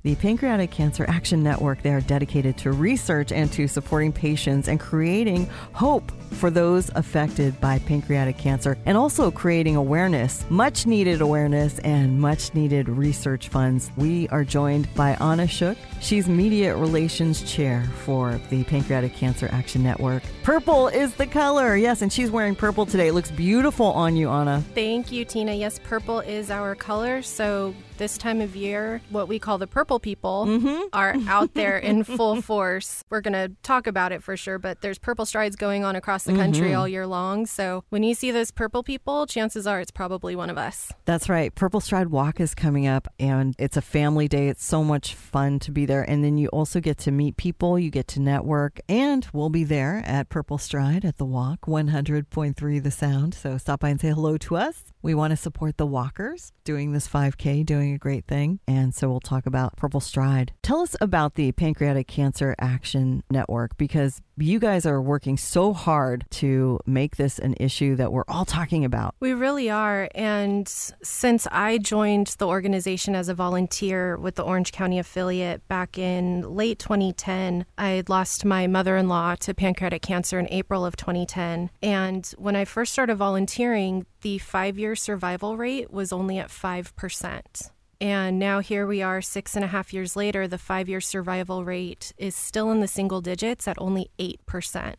The Pancreatic Cancer Action Network, they are dedicated to research and to supporting patients and creating hope for those affected by pancreatic cancer, and also creating awareness, much needed awareness and much needed research funds. We are joined by Anna Shook. She's Media Relations Chair for the Pancreatic Cancer Action Network. Purple is the color. Yes, and she's wearing purple today. It looks beautiful on you, Anna. Thank you, Tina. Yes, purple is our color. So this time of year, what we call the purple people are out there in full force. We're going to talk about it for sure, but there's purple strides going on across the country all year long. So when you see those purple people, chances are it's probably one of us. That's right. Purple Stride Walk is coming up, and it's a family day. It's so much fun to be there. And then you also get to meet people, you get to network, and we'll be there at Purple Stride at the Walk, 100.3 The Sound. So stop by and say hello to us. We want to support the walkers doing this 5K, doing a great thing. And so we'll talk about Purple Stride. Tell us about the Pancreatic Cancer Action Network, because you guys are working so hard to make this an issue that we're all talking about. We really are. And since I joined the organization as a volunteer with the Orange County affiliate back in late 2010, I had lost my mother-in-law to pancreatic cancer in April of 2010. And when I first started volunteering, the 5-year survival rate was only at 5%. And now here we are 6.5 years later, the 5-year survival rate is still in the single digits at only 8%.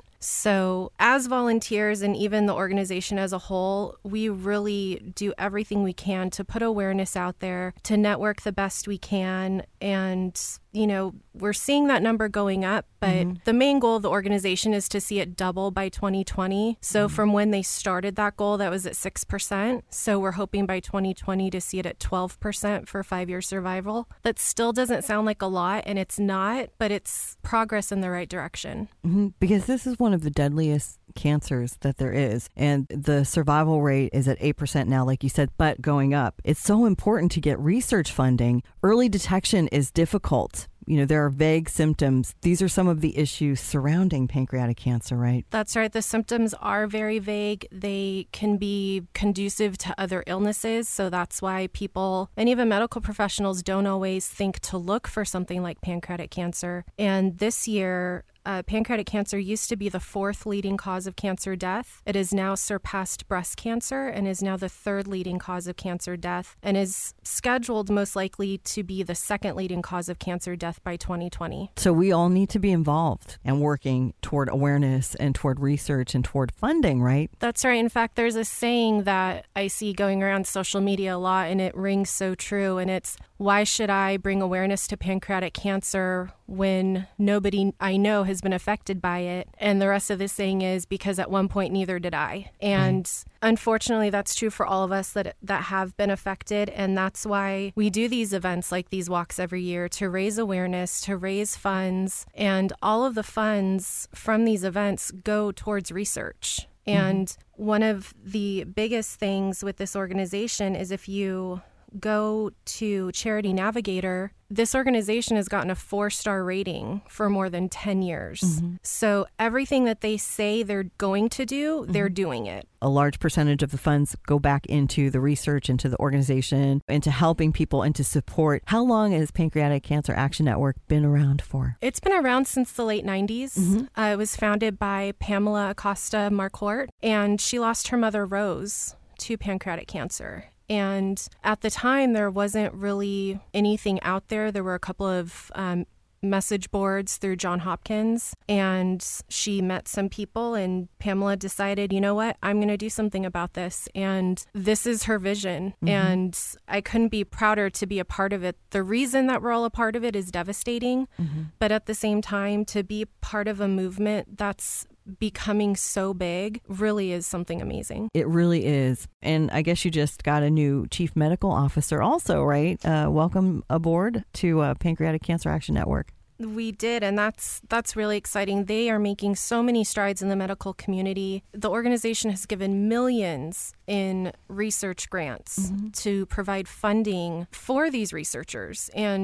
So as volunteers and even the organization as a whole, we really do everything we can to put awareness out there, to network the best we can. And, you know, we're seeing that number going up, but the main goal of the organization is to see it double by 2020. So from when they started that goal, that was at 6%. So we're hoping by 2020 to see it at 12% for 5-year survival. That still doesn't sound like a lot, and it's not, but it's progress in the right direction. Because this is one of the deadliest cancers that there is, and the survival rate is at 8% now, like you said, but going up. It's so important to get research funding. Early detection is difficult. You know, there are vague symptoms. These are some of the issues surrounding pancreatic cancer, right? That's right. The symptoms are very vague. They can be conducive to other illnesses. So that's why people and even medical professionals don't always think to look for something like pancreatic cancer. And this year, pancreatic cancer used to be the 4th leading cause of cancer death. It has now surpassed breast cancer and is now the 3rd leading cause of cancer death, and is scheduled most likely to be the 2nd leading cause of cancer death by 2020. So we all need to be involved and working toward awareness and toward research and toward funding, right? That's right. In fact, there's a saying that I see going around social media a lot, and it rings so true, and it's, why should I bring awareness to pancreatic cancer when nobody I know has been affected by it? And the rest of this saying is, because at one point neither did I. And unfortunately, that's true for all of us that have been affected. And that's why we do these events like these walks every year, to raise awareness, to raise funds. And all of the funds from these events go towards research. And one of the biggest things with this organization is, if you go to Charity Navigator, this organization has gotten a 4-star rating for more than 10 years. So everything that they say they're going to do, they're doing it. A large percentage of the funds go back into the research, into the organization, into helping people, and to support. How long has Pancreatic Cancer Action Network been around for? It's been around since the late 90s. It was founded by Pamela Acosta Marquardt, and she lost her mother, Rose, to pancreatic cancer. And at the time, there wasn't really anything out there. There were a couple of message boards through Johns Hopkins, and she met some people, and Pamela decided, you know what, I'm going to do something about this. And this is her vision. And I couldn't be prouder to be a part of it. The reason that we're all a part of it is devastating. But at the same time, to be part of a movement that's becoming so big really is something amazing. It really is. And I guess you just got a new chief medical officer also, right? Welcome aboard to Pancreatic Cancer Action Network. We did, and that's really exciting. They are making so many strides in the medical community. The organization has given millions in research grants to provide funding for these researchers. And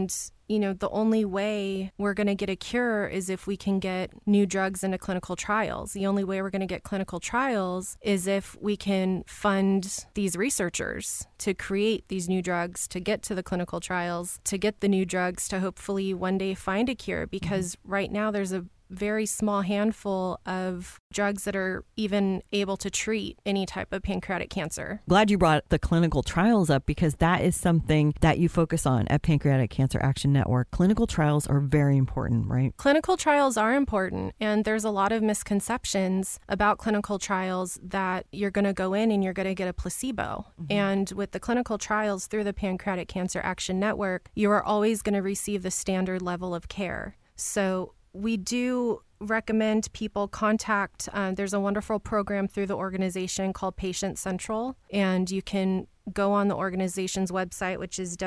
the only way we're going to get a cure is if we can get new drugs into clinical trials. The only way we're going to get clinical trials is if we can fund these researchers to create these new drugs, to get to the clinical trials, to get the new drugs, to hopefully one day find a cure. Because right now there's a very small handful of drugs that are even able to treat any type of pancreatic cancer. Glad you brought the clinical trials up, because that is something that you focus on at Pancreatic Cancer Action Network. Clinical trials are very important, right? Clinical trials are important, and there's a lot of misconceptions about clinical trials that you're going to go in and you're going to get a placebo. And with the clinical trials through the Pancreatic Cancer Action Network, you are always going to receive the standard level of care. So we do recommend people contact, there's a wonderful program through the organization called Patient Central, and you can go on the organization's website, which is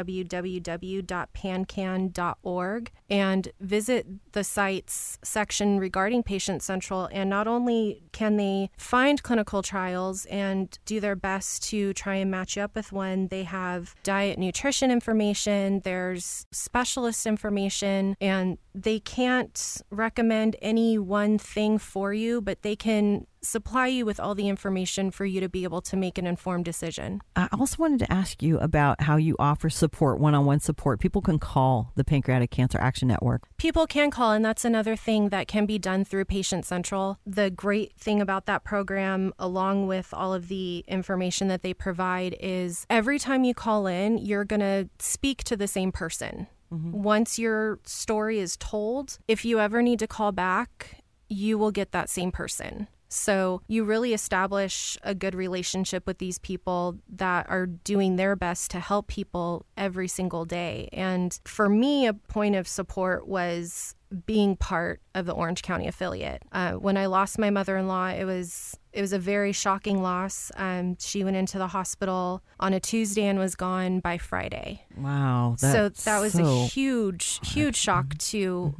www.pancan.org, and visit the site's section regarding Patient Central. And not only can they find clinical trials and do their best to try and match you up with one, they have diet nutrition information, there's specialist information, and they can't recommend any one thing for you, but they can supply you with all the information for you to be able to make an informed decision. I also wanted to ask you about how you offer support, one-on-one support. People can call the Pancreatic Cancer Action Network. People can call, and that's another thing that can be done through Patient Central. The great thing about that program, along with all of the information that they provide, is every time you call in, you're going to speak to the same person. Once your story is told, if you ever need to call back, you will get that same person. So you really establish a good relationship with these people that are doing their best to help people every single day. And for me, a point of support was being part of the Orange County affiliate. When I lost my mother-in-law, it was a very shocking loss. She went into the hospital on a Tuesday and was gone by Friday. Wow. So that was a huge shock to,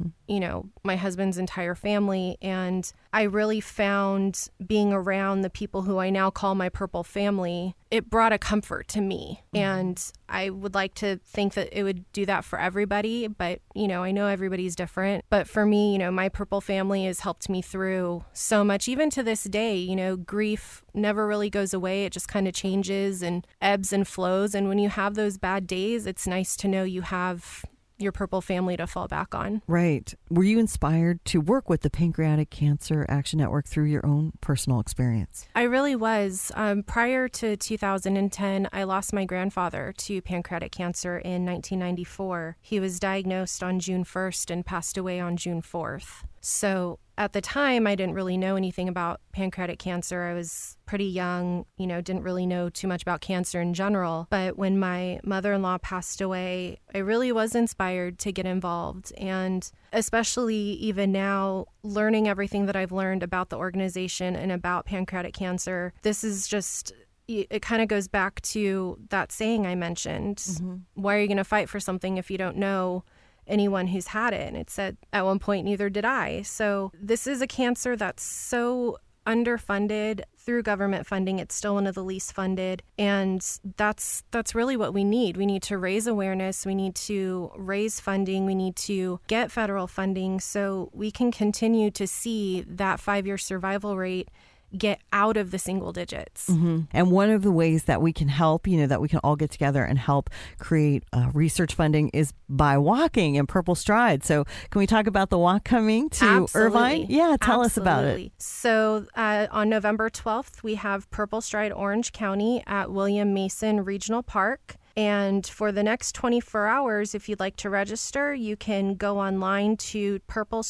my husband's entire family. And I really found being around the people who I now call my purple family, it brought a comfort to me. And I would like to think that it would do that for everybody, but, I know everybody's different. But for me, my purple family has helped me through so much, even to this day. Grief never really goes away. It just kind of changes and ebbs and flows. And when you have those bad days, it's nice to know you have your purple family to fall back on. Right. Were you inspired to work with the Pancreatic Cancer Action Network through your own personal experience? I really was. Prior to 2010, I lost my grandfather to pancreatic cancer in 1994. He was diagnosed on June 1st and passed away on June 4th. So at the time, I didn't really know anything about pancreatic cancer. I was pretty young, didn't really know too much about cancer in general. But when my mother-in-law passed away, I really was inspired to get involved. And especially even now, learning everything that I've learned about the organization and about pancreatic cancer, this is just... It kind of goes back to that saying I mentioned. Why are you going to fight for something if you don't know anyone who's had it? And it said at one point, neither did I. So this is a cancer that's so underfunded through government funding. It's still one of the least funded. And that's really what we need. We need to raise awareness. We need to raise funding. We need to get federal funding so we can continue to see that 5-year survival rate get out of the single digits. And one of the ways that we can help, that we can all get together and help create research funding is by walking in Purple Stride. So can we talk about the walk coming to Irvine? Yeah, tell us about it. So on November 12th, we have Purple Stride Orange County at William Mason Regional Park. And for the next 24 hours, if you'd like to register, you can go online to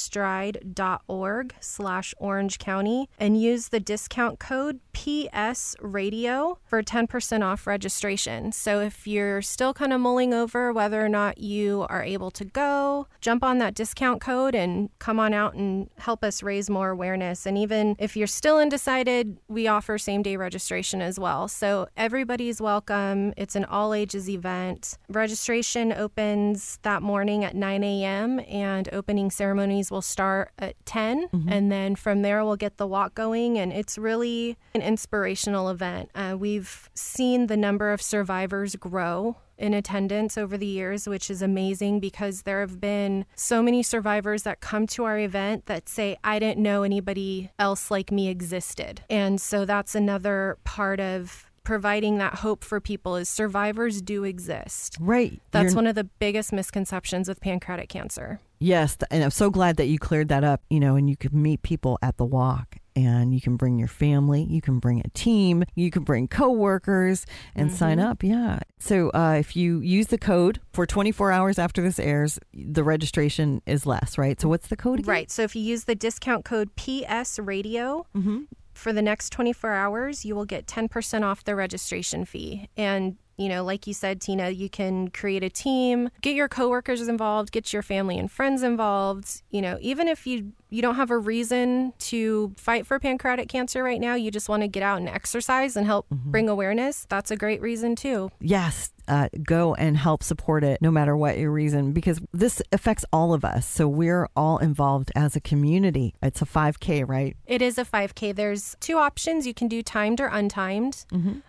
purplestride.org/Orange County and use the discount code PS Radio for 10% off registration. So if you're still kind of mulling over whether or not you are able to go, jump on that discount code and come on out and help us raise more awareness. And even if you're still undecided, we offer same-day registration as well. So everybody's welcome. It's an all-ages Resources event. Registration opens that morning at 9 a.m. and opening ceremonies will start at 10. And then from there, we'll get the walk going. And it's really an inspirational event. We've seen the number of survivors grow in attendance over the years, which is amazing because there have been so many survivors that come to our event that say, I didn't know anybody else like me existed. And so that's another part of providing that hope for people is survivors do exist. Right. That's one of the biggest misconceptions with pancreatic cancer. Yes. And I'm so glad that you cleared that up, and you could meet people at the walk. And you can bring your family, you can bring a team, you can bring coworkers and sign up. Yeah. So if you use the code for 24 hours after this airs, the registration is less, right? So what's the code again? Right. So if you use the discount code PS Radio, for the next 24 hours, you will get 10% off the registration fee. And like you said, Tina, you can create a team, get your coworkers involved, get your family and friends involved. Even if you don't have a reason to fight for pancreatic cancer right now, you just want to get out and exercise and help bring awareness. That's a great reason too. Yes. Go and help support it no matter what your reason, because this affects all of us. So we're all involved as a community. It's a 5K, right? It is a 5K. There's two options. You can do timed or untimed.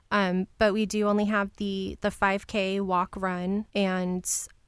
But we do only have the 5K walk run. And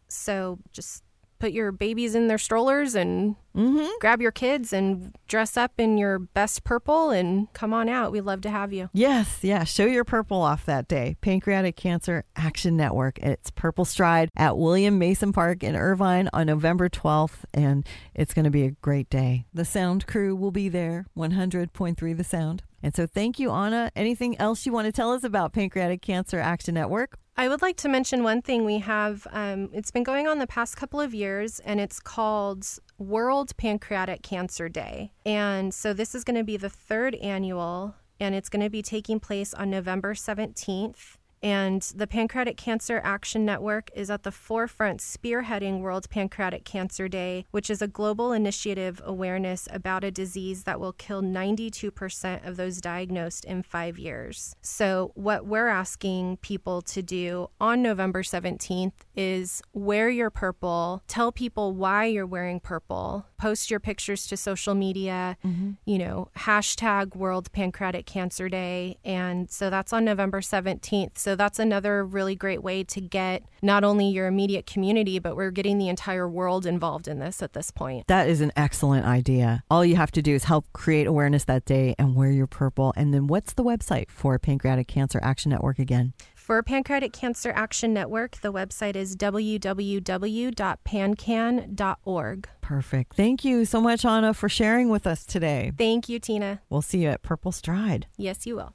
so just put your babies in their strollers and grab your kids and dress up in your best purple and come on out. We'd love to have you. Yes. Yeah. Show your purple off that day. Pancreatic Cancer Action Network. It's Purple Stride at William Mason Park in Irvine on November 12th. And it's going to be a great day. The sound crew will be there. 100.3 The Sound. And so thank you, Anna. Anything else you want to tell us about Pancreatic Cancer Action Network? I would like to mention one thing we have. It's been going on the past couple of years, and it's called World Pancreatic Cancer Day. And so this is going to be the third annual, and it's going to be taking place on November 17th. And the Pancreatic Cancer Action Network is at the forefront spearheading World Pancreatic Cancer Day, which is a global initiative awareness about a disease that will kill 92% of those diagnosed in 5 years. So what we're asking people to do on November 17th is wear your purple, tell people why you're wearing purple, post your pictures to social media, hashtag World Pancreatic Cancer Day. And so that's on November 17th. So that's another really great way to get not only your immediate community, but we're getting the entire world involved in this at this point. That is an excellent idea. All you have to do is help create awareness that day and wear your purple. And then what's the website for Pancreatic Cancer Action Network again? For Pancreatic Cancer Action Network, the website is www.pancan.org. Perfect. Thank you so much, Anna, for sharing with us today. Thank you, Tina. We'll see you at Purple Stride. Yes, you will.